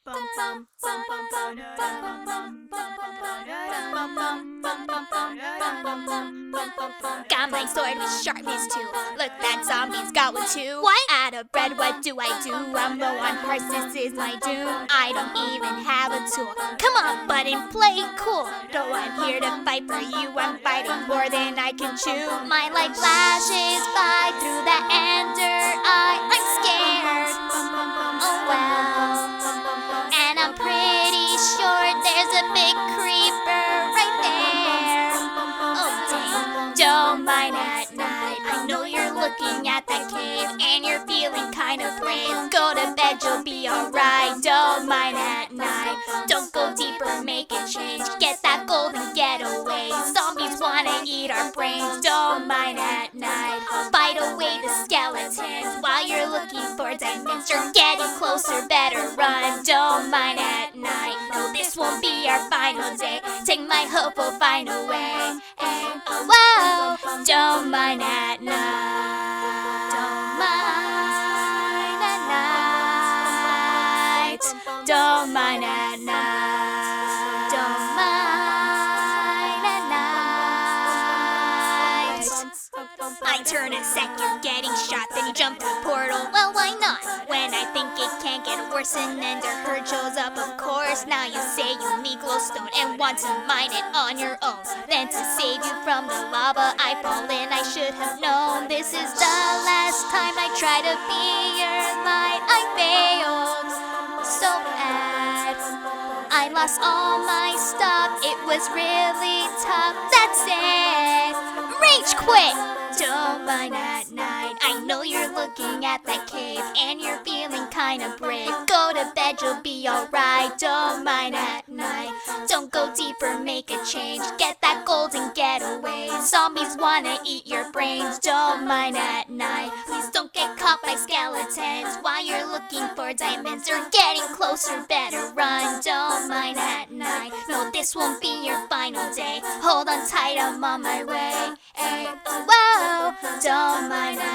Got my sword with sharpness too. Look, that zombie's got one too. What? Out of bread, what do? I'm low on hearts, this is my doom. I don't even have a tool. Come on, button, play it cool. No, I'm here to fight for you. I'm fighting more than I can chew. My light flashes by through the ender eye. I'm scared. Oh well. And I'm pretty sure there's a big creeper right there. Oh dang, don't mind at night. I know you're looking at that cave and you're feeling kind of brave. Go to bed, you'll be alright. Don't mind at night. Don't go deeper, make a change. Get that golden getaway. Zombies wanna eat our brains. Don't mind at night. Fight away the skeletons while you're looking for diamonds. You're getting closer, better run. Don't mind at night. No, this won't be our final day. Take my hope, we'll find a way. Hey, oh, whoa. Don't mind at night. Don't mind at night. Don't mind at night. Don't mind at night. I turn a sec, you're getting shot, then you jump through the portal. Well, why not? When I think it can't get worse, an ender herd shows up, of course. Now you say you need glowstone and want to mine it on your own. Then to save you from the lava, I fall in. I should have known this is the last time I try to be your light. I failed so bad. I lost all my stuff. It was really tough. That's it. Rage quit. Don't mind at night. I know you're looking at that cave and you're feeling kind of brave. Go to bed, you'll be alright. Don't mind at night. Don't go deeper, make a change. Get that golden getaway. Zombies wanna eat your brains. Don't mind at night. Please don't get caught by skeletons while you're looking for diamonds. You're getting closer, better run. Don't mind at night. No, this won't be your final day. Hold on tight, I'm on my way. Hey, whoa, don't mind